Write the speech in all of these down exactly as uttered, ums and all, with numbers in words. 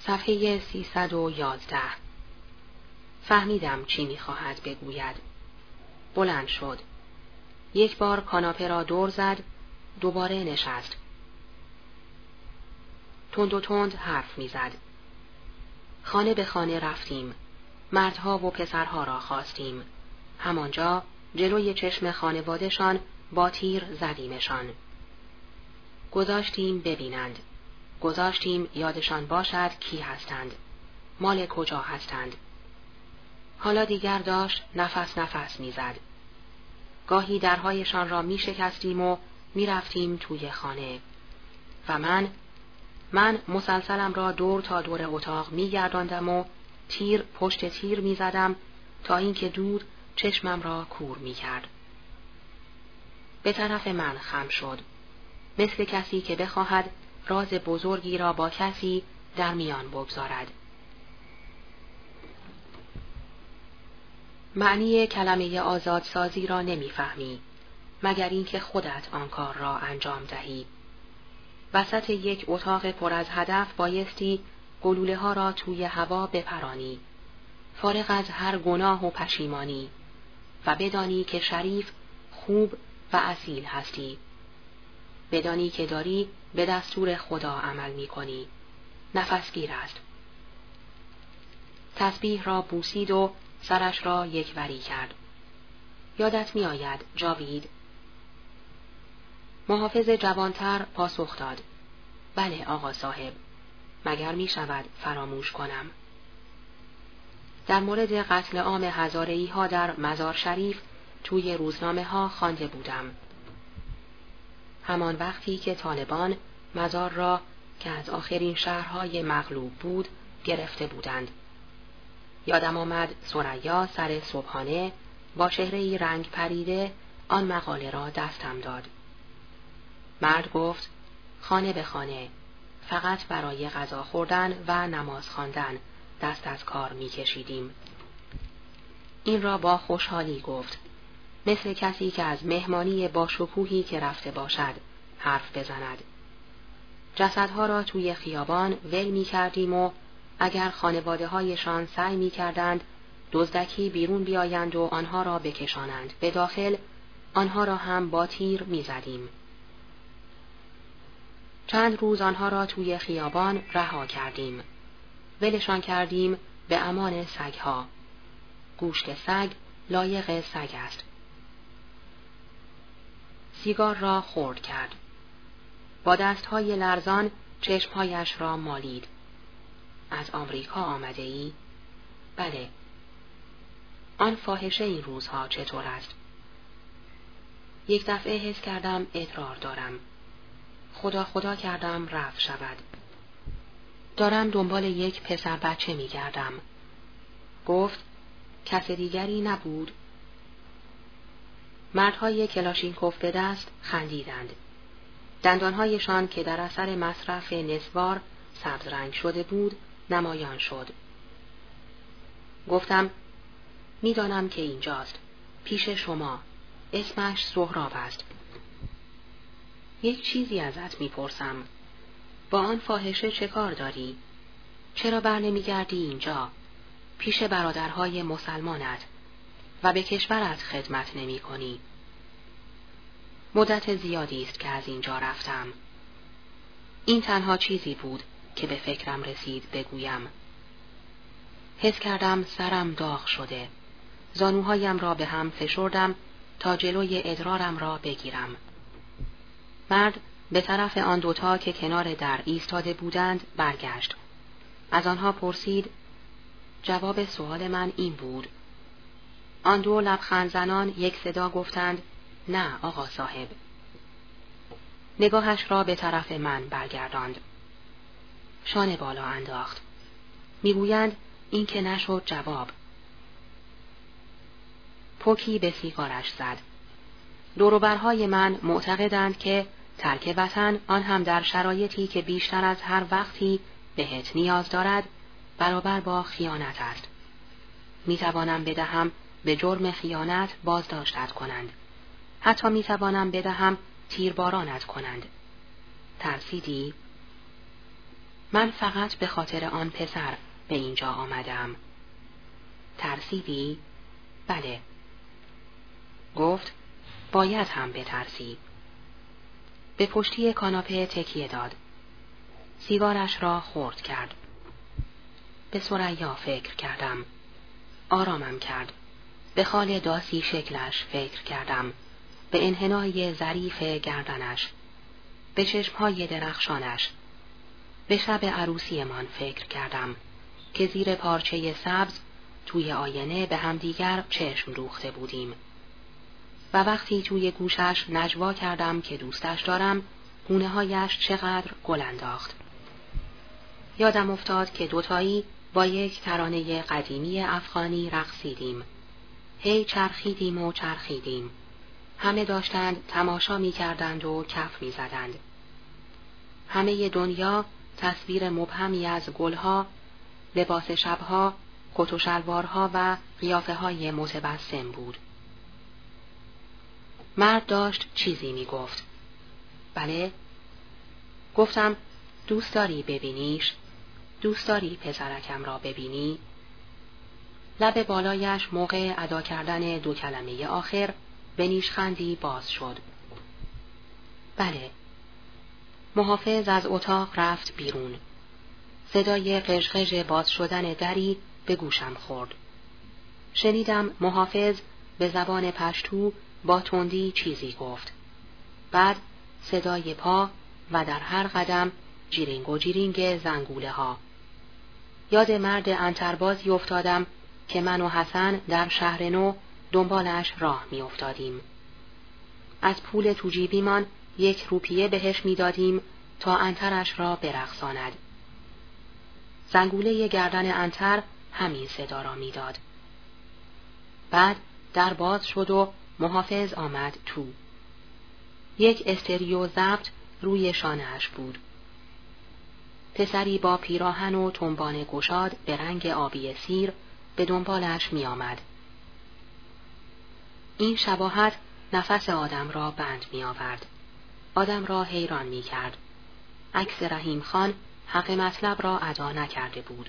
صفحه سیصد و یازده. فهمیدم چی می‌خواهد بگوید. بلند شد. یک بار کاناپه را دور زد، دوباره نشست. تند و تند حرف می‌زد. خانه به خانه رفتیم. مردها و پسرها را خواستیم. همانجا جلوی چشم خانواده‌شان با تیر زدیمشان. گذاشتیم ببینند. گذاشتیم یادشان باشد کی هستند. مال کجا هستند. حالا دیگر داشت نفس نفس می‌زد. گاهی درهایشان را می‌شکستیم و می‌رفتیم توی خانه. و من من مسلسلم را دور تا دور اتاق می‌گرداندم و تیر پشت تیر می‌زدم تا اینکه دود چشمم را کور می‌کرد. به طرف من خم شد، مثل کسی که بخواهد راز بزرگی را با کسی در میان بگذارد. معنی کلمه آزادسازی را نمی‌فهمی، مگر اینکه خودت آن کار را انجام دهی. وسط یک اتاق پر از هدف بایستی گلوله ها را توی هوا بپرانی، فارغ از هر گناه و پشیمانی، و بدانی که شریف، خوب و اصیل هستی. بدانی که داری به دستور خدا عمل می کنی. نفسگیر است. تسبیح را بوسید و سرش را یک وری کرد. یادت می آید جاوید؟ محافظ جوانتر پاسخ داد: بله آقا صاحب، مگر می شود فراموش کنم. در مورد قتل عام هزاره‌ای ها در مزار شریف توی روزنامه ها خوانده بودم. همان وقتی که طالبان مزار را که از آخرین شهرهای مغلوب بود گرفته بودند. یادم آمد ثریا سر صبحانه با چهره‌ای رنگ پریده آن مقاله را دستم داد. مرد گفت: خانه به خانه، فقط برای غذا خوردن و نماز خواندن دست از کار می کشیدیم. این را با خوشحالی گفت، مثل کسی که از مهمانی با شکوهی که رفته باشد حرف بزند. جسدها را توی خیابان ول می کردیم و اگر خانواده هایشان سعی می کردند دزدکی بیرون بیایند و آنها را بکشانند به داخل، آنها را هم با تیر می زدیم. چند روز آنها را توی خیابان رها کردیم. ولشان کردیم به امان سگها. گوشت سگ لایق سگ است. سیگار را خرد کرد. با دستهای لرزان چشمهایش را مالید. از آمریکا آمده ای؟ بله. آن فاحشه این روزها چطور است؟ یک دفعه حس کردم ادرار دارم. خدا خدا کردم رفت شود. دارم دنبال یک پسر بچه می گردم. گفت: کس دیگری نبود؟ مردهای کلاشینکوف به دست خندیدند. دندانهایشان که در اثر مصرف نسوار سبز رنگ شده بود نمایان شد. گفتم: میدانم که اینجاست، پیش شما. اسمش سهراب است. یک چیزی ازت میپرسم. با آن فاحشه چه کار داری؟ چرا بر نمیگردی اینجا، پیش برادرهای مسلمانت، و به کشورت خدمت نمی کنی؟ مدت زیادی است که از اینجا رفتم. این تنها چیزی بود که به فکرم رسید بگویم. حس کردم سرم داغ شده. زانوهایم را به هم فشردم تا جلوی ادرارم را بگیرم. مرد به طرف آن دوتا که کنار در ایستاده بودند برگشت. از آنها پرسید. جواب سؤال من این بود. آن دو لبخند زنان یک صدا گفتند: نه آقا صاحب. نگاهش را به طرف من برگرداند. شانه بالا انداخت. میگویند این که نشد جواب. پوکی به سیگارش زد. دوروبرهای من معتقدند که ترک وطن، آن هم در شرایطی که بیشتر از هر وقتی بهت نیاز دارد، برابر با خیانت است. می توانم بدهم به جرم خیانت بازداشتت کنند. حتی می توانم بدهم تیربارانت کنند. ترسیدی؟ من فقط به خاطر آن پسر به اینجا آمدم. ترسیدی؟ بله. گفت باید هم بترسی. به پشتی کاناپه تکیه داد. سیگارش را خورد کرد. به ثریا فکر کردم. آرامم کرد. به خال داسی شکلش فکر کردم. به انحنای ظریف گردنش. به چشمهای درخشانش. به شب عروسی من فکر کردم که زیر پارچه سبز توی آینه به همدیگر چشم دوخته بودیم. و وقتی توی گوشش نجوا کردم که دوستش دارم، گونه هایش چقدر گل انداخت. یادم افتاد که دوتایی با یک ترانه قدیمی افغانی رقصیدیم. هی چرخیدیم و چرخیدیم. همه داشتند تماشا می کردند و کف می زدند. همه دنیا تصویر مبهمی از گلها، لباس شبها، کت و شلوارها و قیافه های متبسم بود. مرد داشت چیزی می گفت. بله؟ گفتم دوست داری ببینیش؟ دوست داری پسرکم را ببینی؟ لب بالایش موقع ادا کردن دو کلمه آخر به نیشخندی باز شد. بله. محافظ از اتاق رفت بیرون. صدای قژقژ باز شدن دری به گوشم خورد. شنیدم محافظ به زبان پشتو با تندی چیزی گفت. بعد صدای پا و در هر قدم جیرینگ و جیرینگ زنگوله ها. یاد مرد عنتربازی افتادم که من و حسن در شهر نو دنبالش راه می افتادیم. از پول تو جیبیمان یک روپیه بهش می دادیم تا عنترش را برقصاند. زنگوله گردن عنتر همین صدا را می داد. بعد در باز شد و محافظ آمد تو. یک استریو ضبط روی شانه‌اش بود. پسری با پیراهن و تنبان گشاد به رنگ آبی سیر به دنبالش می آمد. این شباهت نفس آدم را بند می آورد. آدم را حیران می کرد. عکس رحیم خان حق مطلب را ادا نکرده بود.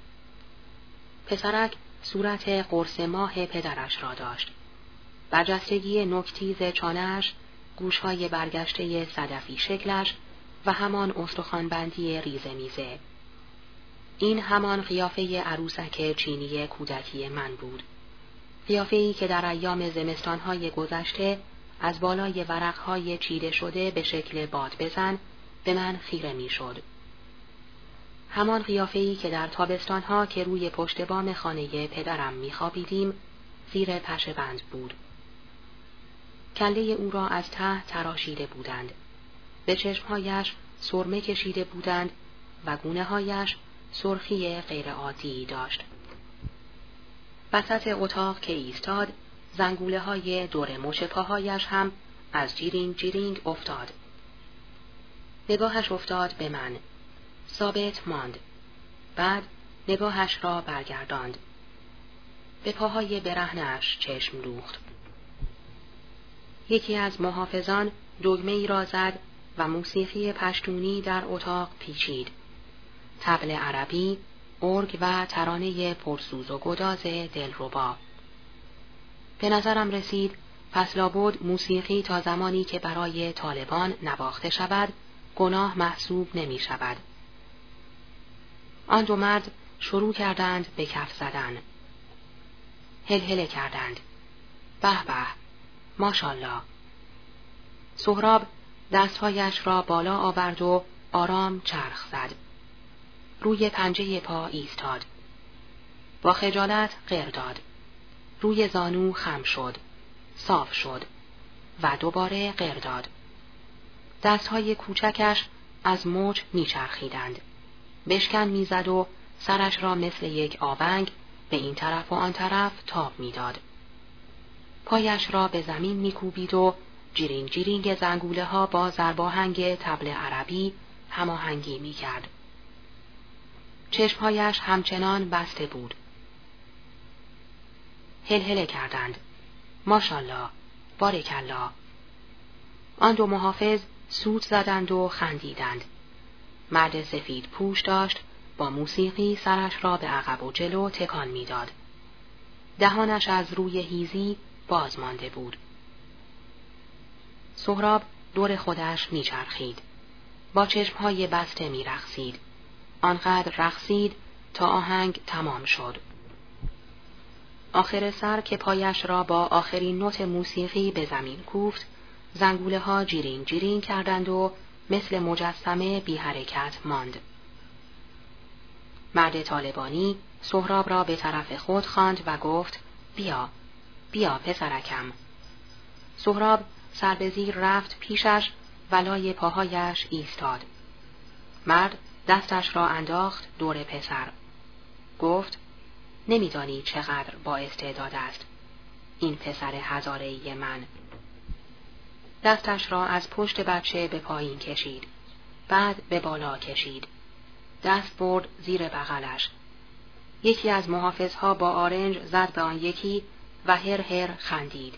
پسرک صورت قرص ماه پدرش را داشت. برجستگی نوک‌تیز چانه‌اش، گوش‌های برگشته صدفی شکلش و همان استخوان‌بندی ریزه میزه. این همان قیافه عروسک چینی کودکی من بود. قیافه‌ای که در ایام زمستان‌های گذشته از بالای ورق‌های چیده شده به شکل باد بزن به من خیره می‌شد. همان قیافه‌ای که در تابستان‌ها که روی پشت بام خانه پدرم می‌خوابیدیم زیر پشه بند بود. کله او را از ته تراشیده بودند. به چشمهایش سرمه کشیده بودند و گونه‌هایش سرخی غیرعادی داشت. وسط اتاق که ایستاد، زنگوله‌های دور مچ پاهایش هم از جیرینگ جیرینگ افتاد. نگاهش افتاد به من. ثابت ماند. بعد نگاهش را برگرداند. به پاهای برهنه‌اش چشم دوخت. یکی از محافظان دگمه‌ای را زد و موسیقی پشتونی در اتاق پیچید. طبل عربی، ارگ و ترانه پرسوز و گداز دلربا. به نظرم رسید پس لابد موسیقی تا زمانی که برای طالبان نواخته شود گناه محسوب نمی شود. آن دو مرد شروع کردند به کف زدن. هلهله کردند. به به، ماشالله. سهراب دستهایش را بالا آورد و آرام چرخ زد. روی پنجه پا ایستاد. با خجالت غر داد. روی زانو خم شد. صاف شد. و دوباره غر داد. دستهای کوچکش از موج میچرخیدند. بشکن میزد و سرش را مثل یک آونگ به این طرف و آن طرف تاب میداد. پایش را به زمین میکوبید و جیرینگ جیرینگ زنگوله ها با ضرباهنگ طبل عربی هماهنگی میکرد. چشمهایش همچنان بسته بود. هلهله کردند. ماشالله، بارکالله. آن دو محافظ سوت زدند و خندیدند. مرد سفید پوش داشت، با موسیقی سرش را به عقب و جلو تکان میداد. دهانش از روی هیزی باز مانده بود. سهراب دور خودش میچرخید. با چشمهای بسته میرقصید. آنقدر رقصید تا آهنگ تمام شد. آخر سر که پایش را با آخرین نوت موسیقی به زمین کوفت، زنگوله ها جیرین جیرین کردند و مثل مجسمه بی حرکت ماند. مرد طالبانی سهراب را به طرف خود خواند و گفت: بیا، بیا پسرکم. سهراب سر به زیر رفت پیشش و لای پاهایش ایستاد. مرد دستش را انداخت دور پسر. گفت: نمیدانی چقدر با استعداد است این پسر هزاره‌ای من. دستش را از پشت بچه به پایین کشید. بعد به بالا کشید. دست برد زیر بغلش. یکی از محافظها با آرنج زد به آن یکی و هر هر خندید.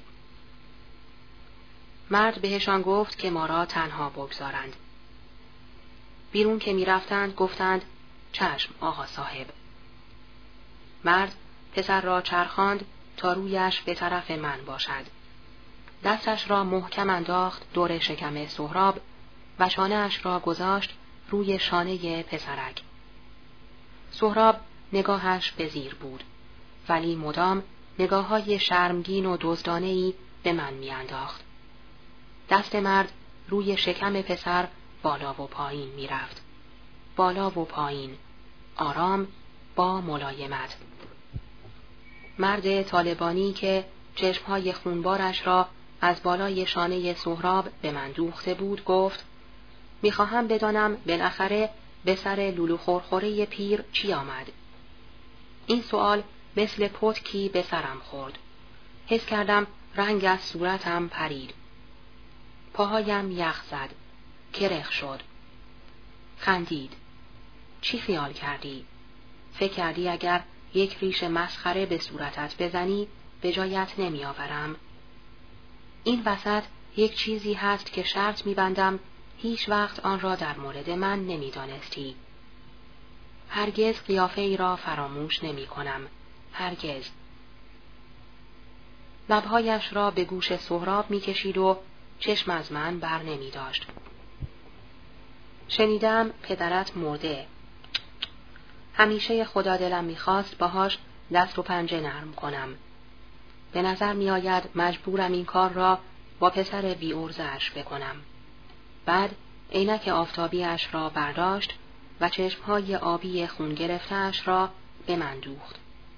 مرد بهشان گفت که ما را تنها بگذارند. بیرون که می رفتند گفتند: چشم آقا صاحب. مرد پسر را چرخاند تا رویش به طرف من باشد. دستش را محکم انداخت دور شکم سهراب و شانه‌اش را گذاشت روی شانه پسرک. سهراب نگاهش به زیر بود، ولی مدام نگاه‌های شرمگین و دزدانه‌ای به من می‌انداخت. دست مرد روی شکم پسر بالا و پایین می‌رفت. بالا و پایین، آرام با ملایمت. مرد طالبانی که چشمهای خونبارش را از بالای شانه سهراب به من دوخته بود گفت: میخواهم بدانم بالاخره به سر لولو خورخوره پیر چی آمد؟ این سوال مثل پتکی به سرم خورد. حس کردم رنگ از صورتم پرید. پاهایم یخ زد. کرخ شد. خندید. چی خیال کردی؟ فکر کردی اگر یک ریش مسخره به صورتت بزنی به جایت نمی آورم؟ این وسط یک چیزی هست که شرط می‌بندم هیچ وقت آن را در مورد من نمی‌دانستی. هرگز قیافه ای را فراموش نمی کنم. هرگز. لبهایش را به گوش سهراب می‌کشید و چشم از من بر نمی داشت. شنیدم پدرت مرده. همیشه خدا دلم می‌خواست باهاش دست و پنجه نرم کنم. به نظر می آید مجبورم این کار را با پسر بی ارزش بکنم. بعد عینک آفتابیش را برداشت و چشمهای آبی خون گرفته‌اش را به من دوخت.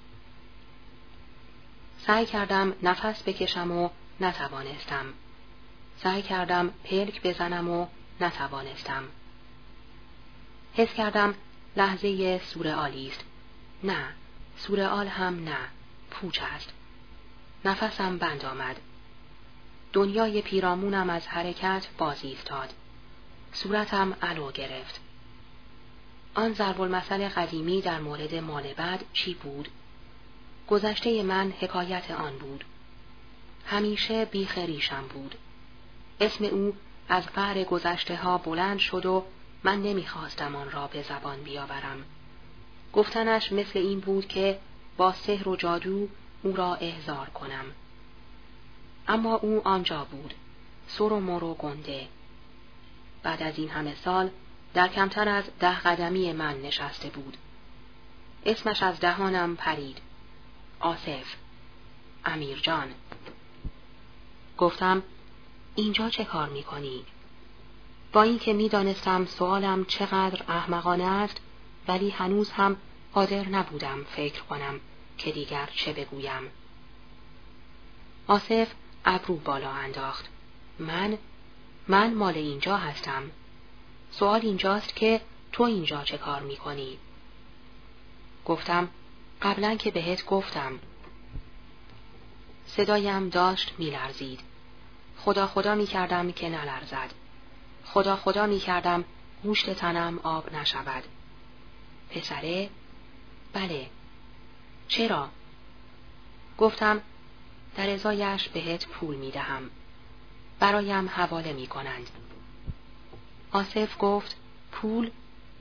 سعی کردم نفس بکشم و نتوانستم. سعی کردم پلک بزنم و نتوانستم. حس کردم لحظه سورئالی است. نه، سورئال هم نه، پوچ است. نفسم بند آمد. دنیای پیرامونم از حرکت باز ایستاد. صورتم علو گرفت. آن ضرب المثل قدیمی در مورد مال بد چی بود؟ گذشته من حکایت آن بود. همیشه بیخ ریشم بود. اسم او از قعر گذشته ها بلند شد و من نمیخواستم آن را به زبان بیاورم. گفتنش مثل این بود که با سحر و جادو او را احضار کنم. اما او آنجا بود، سر و مر و گنده. بعد از این همه سال در کمتر از ده قدمی من نشسته بود. اسمش از دهانم پرید. آصف، امیر جان. گفتم: اینجا چه کار میکنی؟ با اینکه میدانستم سوالم چقدر احمقانه است، ولی هنوز هم قادر نبودم فکر کنم که دیگر چه بگویم. آصف ابرو بالا انداخت. من؟ من مال اینجا هستم. سوال اینجاست که تو اینجا چه کار میکنی؟ گفتم: قبلا که بهت گفتم. صدایم داشت میلرزید. خدا خدا میکردم که نلرزد. خدا خدا میکردم گوشت تنم آب نشود. پسره؟ بله. چرا؟ گفتم: در ازایش بهت پول میدهم. برایم حواله میکنند. آصف گفت: پول؟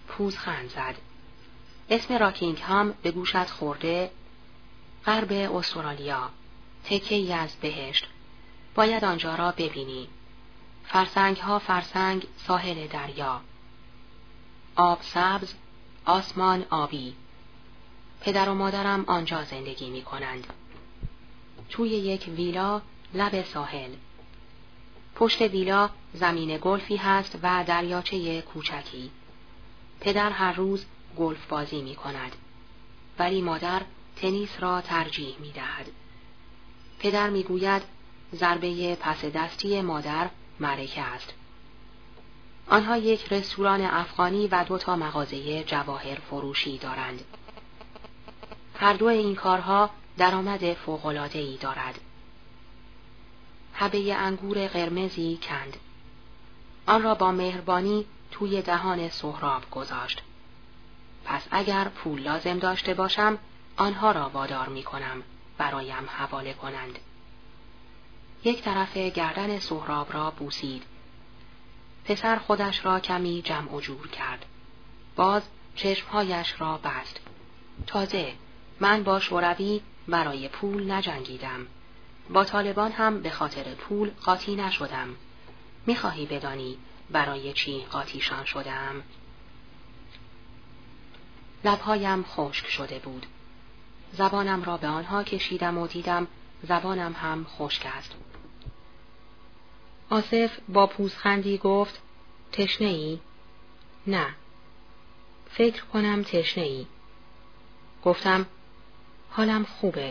پوزخند زد. اسم راکینگهام به گوشت خورده؟ غرب استرالیا، تکه‌ای از بهشت. باید آنجا را ببینی. فرسنگ ها فرسنگ ساحل دریا. آب سبز، آسمان آبی. پدر و مادرم آنجا زندگی می کنند. توی یک ویلا لب ساحل. پشت ویلا زمین گلفی هست و دریاچه کوچکی. پدر هر روز گلف بازی می کند. ولی مادر تنیس را ترجیح می دهد. پدر می گوید ضربه پس دستی مادر معرکه است. آنها یک رستوران افغانی و دو تا مغازه جواهر فروشی دارند. هر دو این کارها درآمد فوق‌العاده‌ای دارد. حبه انگور قرمزی کند. آن را با مهربانی توی دهان سهراب گذاشت. پس اگر پول لازم داشته باشم، آنها را وادار می کنم برایم حواله کنند. یک طرف گردن سهراب را بوسید. پسر خودش را کمی جمع و جور کرد. باز چشمهایش را بست. تازه من با شوروی برای پول نجنگیدم. با طالبان هم به خاطر پول قاطی نشدم. میخواهی بدانی برای چی قاطیشان شدم؟ لبهایم خشک شده بود. زبانم را به آنها کشیدم و دیدم زبانم هم خشک است. آصف با پوزخندی گفت تشنه ای؟ نه. فکر کنم تشنه ای. گفتم حالم خوبه.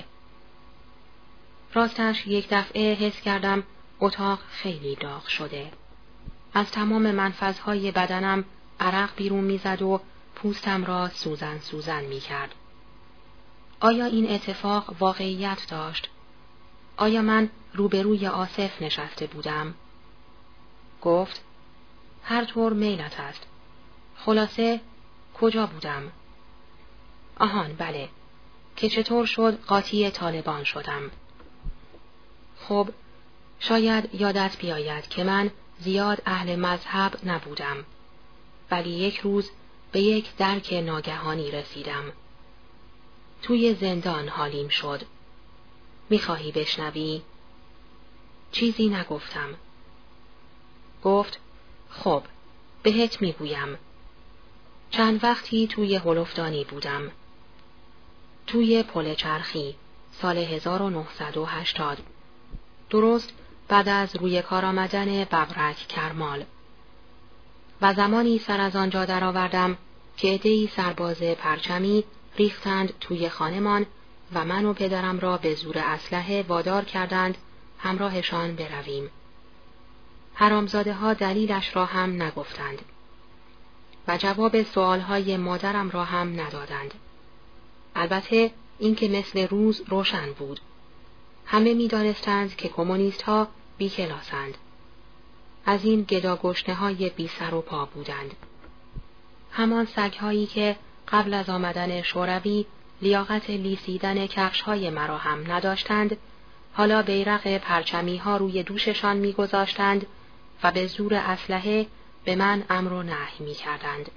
راستش یک دفعه حس کردم اتاق خیلی داغ شده. از تمام منفذهای بدنم عرق بیرون میزد و پوستم را سوزن سوزن می کرد. آیا این اتفاق واقعیت داشت؟ آیا من روبروی آصف نشسته بودم؟ گفت هر طور میلت است. خلاصه کجا بودم؟ آهان بله، که چطور شد قاطی طالبان شدم. خب شاید یادت بیاید که من زیاد اهل مذهب نبودم، ولی یک روز به یک درک ناگهانی رسیدم. توی زندان حالیم شد. میخواهی بشنوی؟ چیزی نگفتم. گفت خب بهت میگویم. چند وقتی توی هلفدانی بودم. توی پل چرخی سال هزار و نهصد و هشتاد. درست بعد از روی کار آمدن ببرک کرمال. و زمانی سر از آنجا درآوردم که عده‌ای سرباز پرچمی ریختند توی خانمان و من و پدرم را به زور اسلحه وادار کردند همراهشان برویم. حرامزاده ها دلیلش را هم نگفتند و جواب سوالهای مادرم را هم ندادند. البته اینکه مثل روز روشن بود. همه می دانستند که کمونیست ها بی کلاسند. از این گداگشنه های بی سر و پا بودند. همان سگ هایی که قبل از آمدن شوروی لیاقت لیسیدن کفش های مرا هم نداشتند، حالا بیرق پرچمی ها روی دوششان می گذاشتند و به زور اسلحه به من امر و نهی می کردند.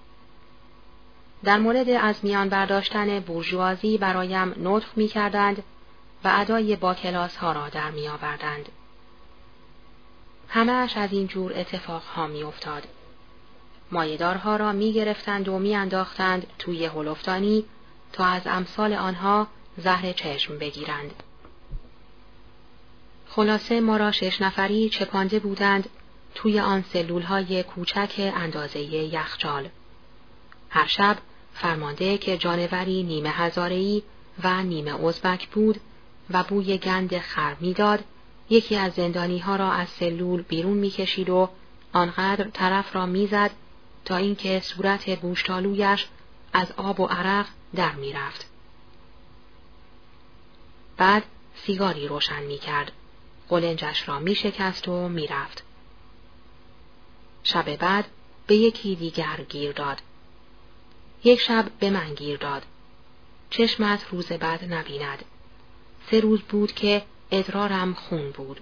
در مورد از میان برداشتن بورژوازی برایم نطق می کردند و ادای با کلاس ها را در می آوردند. همه اش از این جور اتفاق ها می افتاد. مایه‌دارها را می گرفتند و می انداختند توی هلفدانی تا از امثال آنها زهر چشم بگیرند. خلاصه ما را شش نفری چپانده بودند توی آن سلولهای کوچک اندازه یخچال. هر شب فرمانده که جانوری نیمه هزاره‌ای و نیمه ازبک بود و بوی گند خر می‌داد، یکی از زندانی‌ها را از سلول بیرون می‌کشید و آنقدر طرف را می‌زد تا اینکه صورت گوشتالویش از آب و عرق در می‌رفت. بعد سیگاری روشن می‌کرد، قلنجش را می‌شکست و می‌رفت. شب بعد به یکی دیگر گیر داد. یک شب به من گیر داد. چشمت روز بعد نبیند. سه روز بود که ادرارم خون بود.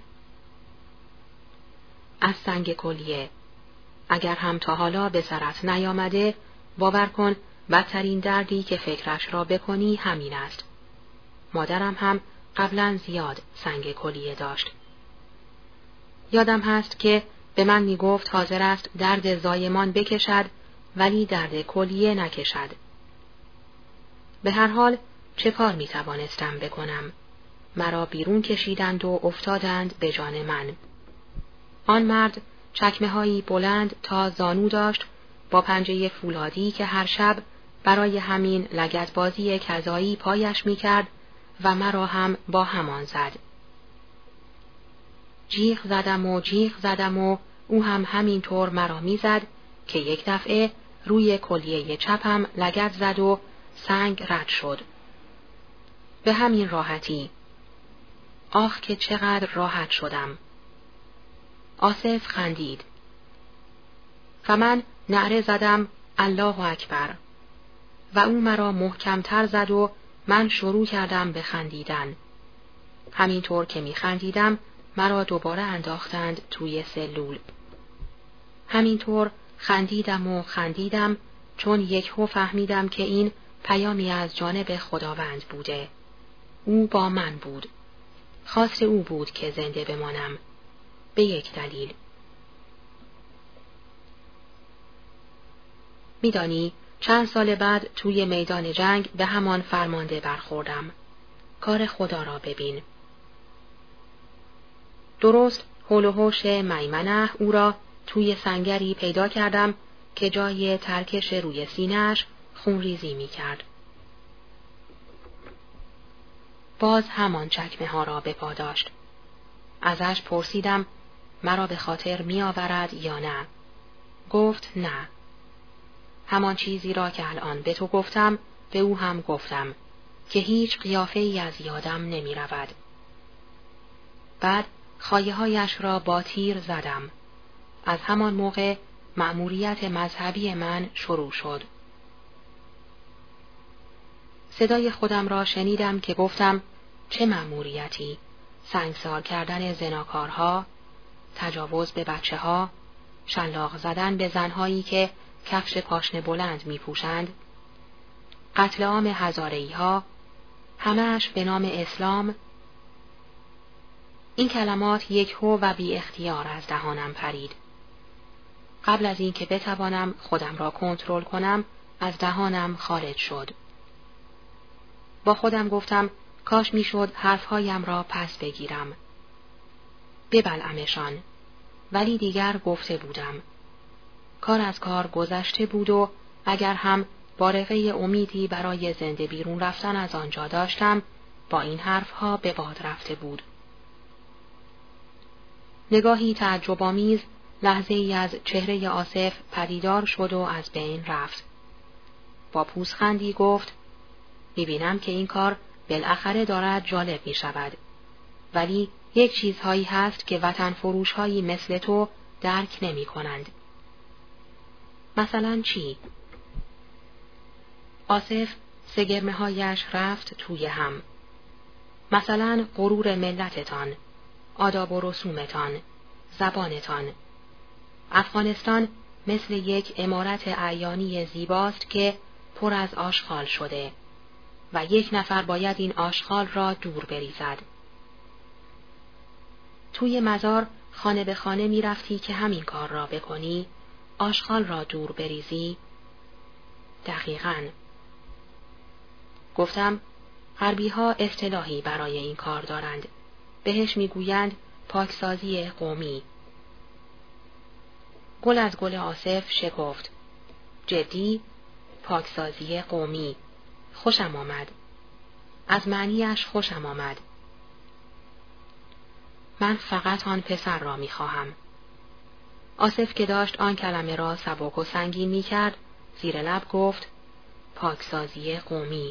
از سنگ کلیه. اگر هم تا حالا به سرت نیامده، باور کن بدترین دردی که فکرش را بکنی همین است. مادرم هم قبلا زیاد سنگ کلیه داشت. یادم هست که به من می گفت حاضر است درد زایمان بکشد ولی درد کلیه نکشد. به هر حال چه کار می توانستم بکنم؟ مرا بیرون کشیدند و افتادند به جان من. آن مرد چکمه هایی بلند تا زانو داشت با پنجه فولادی که هر شب برای همین لگدبازی کذایی پایش می کرد و مرا هم با همان زد. جیغ زدم و جیغ زدم و او هم همینطور مرا می زد که یک دفعه روی کلیه چپم لگد زد و سنگ رد شد. به همین راحتی. آخ که چقدر راحت شدم. آصف خندید. و من نعره زدم الله اکبر و او مرا محکمتر زد و من شروع کردم به خندیدن. همینطور که می خندیدم مرا دوباره انداختند توی سلول. همینطور خندیدم و خندیدم چون یکهو فهمیدم که این پیامی از جانب خداوند بوده. او با من بود. خواست او بود که زنده بمانم. به یک دلیل. میدانی چند سال بعد توی میدان جنگ به همان فرمانده برخوردم. کار خدا را ببین. درست حول و حوش میمنه او را توی سنگری پیدا کردم که جای ترکش روی سینه‌اش خونریزی می کرد. باز همان چکمه ها را به پا داشت. ازش پرسیدم مرا به خاطر می آورد یا نه؟ گفت نه. همان چیزی را که الان به تو گفتم به او هم گفتم که هیچ قیافه ای از یادم نمی رود. بعد خایه هایش را با تیر زدم. از همان موقع مأموریت مذهبی من شروع شد. صدای خودم را شنیدم که گفتم چه مأموریتی؟ سنگسار کردن زناکارها، تجاوز به بچه ها، شلاق زدن به زنهایی که کفش پاشنه بلند می پوشند، قتل عام هزاره‌ای ها، همه‌اش به نام اسلام. این کلمات یکهو و بی اختیار از دهانم پرید. قبل از اینکه بتوانم خودم را کنترل کنم، از دهانم خارج شد. با خودم گفتم کاش میشد حرفهایم را پس بگیرم. ببلعمشان. ولی دیگر گفته بودم. کار از کار گذشته بود و اگر هم بارقه امیدی برای زنده بیرون رفتن از آنجا داشتم، با این حرفها به باد رفته بود. نگاهی تعجب‌آمیز لحظه ای از چهره آصف پدیدار شد و از بین رفت. با پوزخندی گفت می‌بینم که این کار بالاخره دارد جالب می شود. ولی یک چیزهایی هست که وطن فروش‌هایی مثل تو درک نمی کنند. مثلا چی؟ آصف سگرمه هایش رفت توی هم. مثلا غرور ملتتان، آداب و رسومتان، زبانتان. افغانستان مثل یک عمارت اعیانی زیباست که پر از آشغال شده و یک نفر باید این آشغال را دور بریزد. توی مزار خانه به خانه می رفتی که همین کار را بکنی، آشغال را دور بریزی؟ دقیقاً. گفتم غربی ها اصطلاحی برای این کار دارند. بهش می گویند پاکسازی قومی. گل از گل آصف شکفت. جدی؟ پاکسازی قومی. خوشم آمد. از معنیش خوشم آمد. من فقط آن پسر را می خواهم. آصف که داشت آن کلمه را سبک و سنگین می کرد، زیر لب گفت پاکسازی قومی.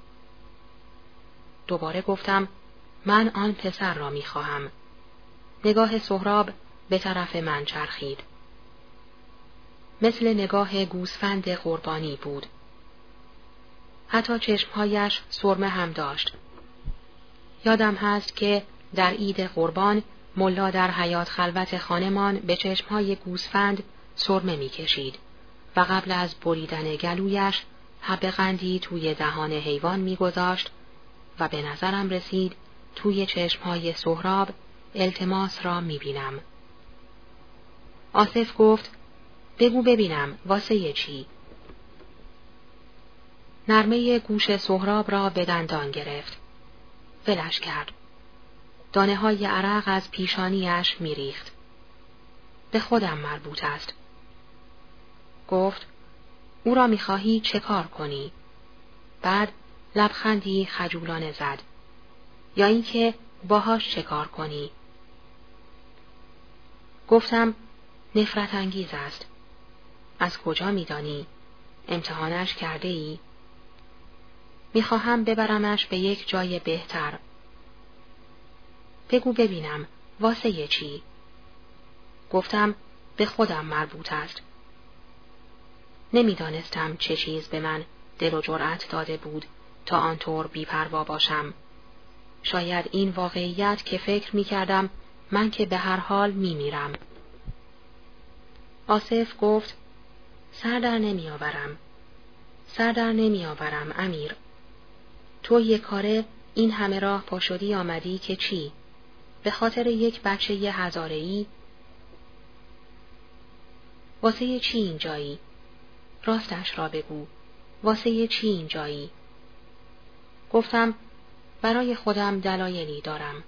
دوباره گفتم من آن پسر را می خواهم. نگاه سهراب به طرف من چرخید. مثل نگاه گوسفند قربانی بود. حتی چشمهایش سرمه هم داشت. یادم هست که در عید قربان ملا در حیاط خلوت خانمان به چشمهای گوسفند سرمه می کشید و قبل از بریدن گلویش حب قندی توی دهان حیوان می‌گذاشت و به نظرم رسید توی چشمهای سهراب التماس را می‌بینم. آصف گفت بگو ببینم واسه چی؟ نرمه گوش سهراب را به دندان گرفت. ولش کرد. دانه های عرق از پیشانیش می‌ریخت. به خودم مربوط است. گفت او را می‌خواهی چه کار کنی؟ بعد لبخندی خجولانه زد. یا اینکه باهاش چه کار کنی؟ گفتم نفرت انگیز است. از کجا می‌دانی؟ امتحانش کرده ای؟ می‌خواهم ببرمش به یک جای بهتر. بگو ببینم واسه چی؟ گفتم به خودم مربوط است. نمی‌دانستم چه چیز به من دل و جرأت داده بود تا آنطور بی‌پروا باشم. شاید این واقعیت که فکر می‌کردم من که به هر حال می‌میرم. آصف گفت سر در نمی‌آورم. سر در نمی‌آورم امیر. تو یک کاره این همه راه پا شدی آمدی که چی؟ به خاطر یک بچه ی هزاره‌ای؟ واسه چی اینجایی؟ راستش را بگو. واسه چی اینجایی؟ گفتم برای خودم دلایلی دارم.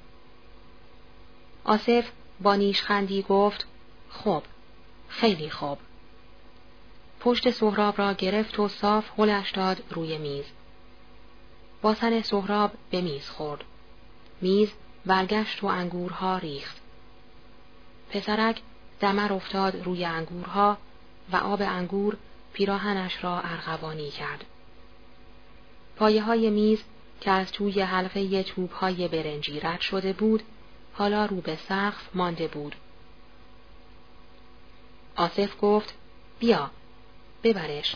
آصف با نیشخندی گفت خب، خیلی خوب. پشت سهراب را گرفت و صاف هلش داد روی میز. باسن سهراب به میز خورد. میز برگشت و انگورها ریخت. پسرک دمر افتاد روی انگورها و آب انگور پیراهنش را ارغوانی کرد. پایه های میز که از توی حلقه چوب های برنجی رد شده بود، حالا رو به سقف مانده بود. آصف گفت بیا، ببرش.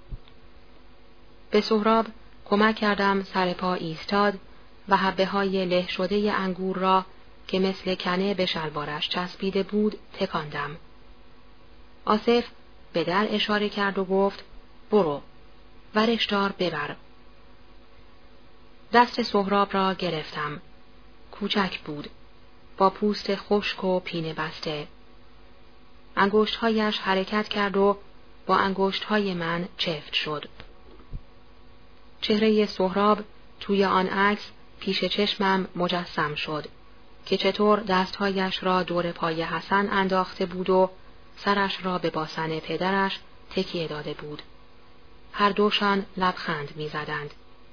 به سهراب کمک کردم سر پا ایستاد و حبه های له شده انگور را که مثل کنه به شلوارش چسبیده بود تکاندم. آصف به در اشاره کرد و گفت برو، ورش دار ببر. دست سهراب را گرفتم. کوچک بود، با پوست خشک و پینه بسته. انگشتهایش حرکت کرد و با انگشتهای من چفت شد. چهره سهراب توی آن عکس پیش چشمم مجسم شد که چطور دستهایش را دور پای حسن انداخته بود و سرش را به باسن پدرش تکیه داده بود. هر دوشان لبخند می زدند.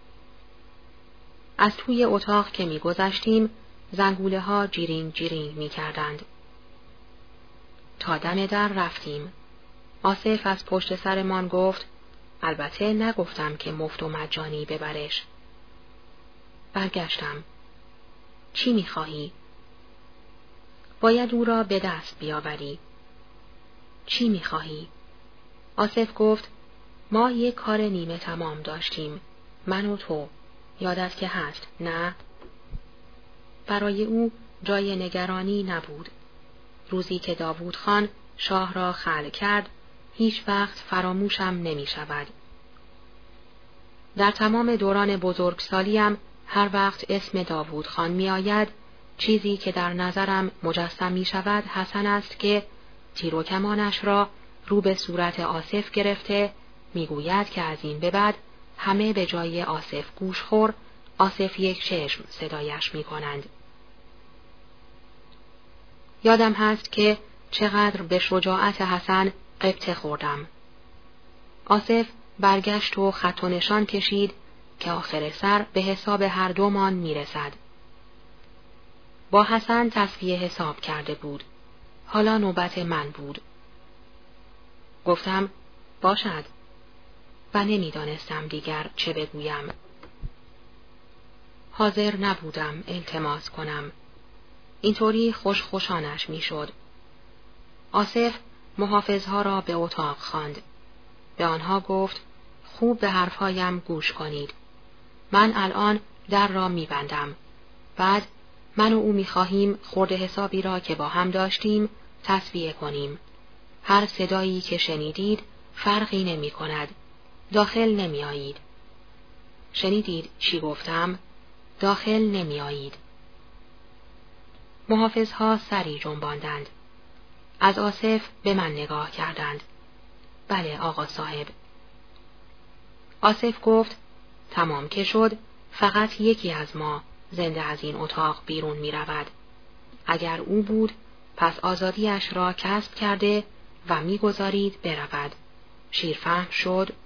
از توی اتاق که می گذشتیم زنگوله ها جیرینگ جیرینگ می کردند. تا دم در رفتیم. آصف از پشت سرمان گفت البته نگفتم که مفت و مجانی ببرش. برگشتم. چی می خواهی؟ باید او را به دست بیاوری. چی می خواهی؟ آصف گفت ما یک کار نیمه تمام داشتیم، من و تو، یادت که هست، نه؟ برای او جای نگرانی نبود. روزی که داوود خان شاه را خلع کرد، هیچ وقت فراموشم نمی شود. در تمام دوران بزرگسالیم هر وقت اسم داوود خان می آید، چیزی که در نظرم مجسم می شود حسن است که تیر و کمانش را رو به صورت آصف گرفته، می گوید که از این به بعد همه به جای آصف گوش خور، آصف یک چشم صدایش می کنند. یادم هست که چقدر به شجاعت حسن غبطه خوردم. آصف برگشت و خط و نشان کشید که آخر سر به حساب هر دومان می رسد. با حسن تصفیه حساب کرده بود. حالا نوبت من بود. گفتم باشد و نمیدانستم دیگر چه بگویم. حاضر نبودم التماس کنم. اینطوری خوش خوشانش میشد. آصف محافظها را به اتاق خواند. به آنها گفت خوب به حرفهایم گوش کنید. من الان در را میبندم. بعد من و او میخواهیم خورده حسابی را که با هم داشتیم تصفیه کنیم. هر صدایی که شنیدید فرقی نمی کند. داخل نمی آیید. شنیدید چی گفتم؟ داخل نمی آیید. محافظها سری جنباندند. از آصف به من نگاه کردند. بله آقا صاحب. آصف گفت تمام که شد، فقط یکی از ما زنده از این اتاق بیرون می رود. اگر او بود، پس آزادیش را کسب کرده و می گذارید برود. شیرفهم شد